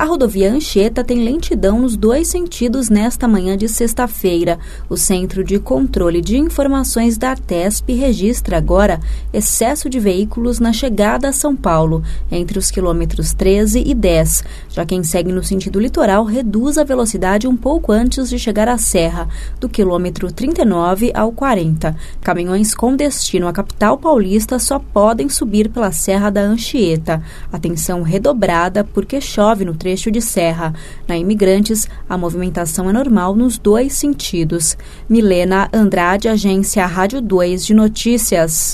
rodovia Anchieta tem lentidão nos 2 sentidos nesta manhã de sexta-feira. O Centro de Controle de Informações da Artesp registra agora excesso de veículos na chegada a São Paulo, entre os quilômetros 13 e 10. Já quem segue no sentido litoral reduz a velocidade um pouco antes de chegar à Serra, do quilômetro 39 ao 40. Caminhões com destino à capital paulista só podem subir pela Serra da Anchieta. Atenção redobrada porque chove no trecho de serra. Na Imigrantes, a movimentação é normal nos 2 sentidos. Milena Andrade, agência Rádio 2 de Notícias.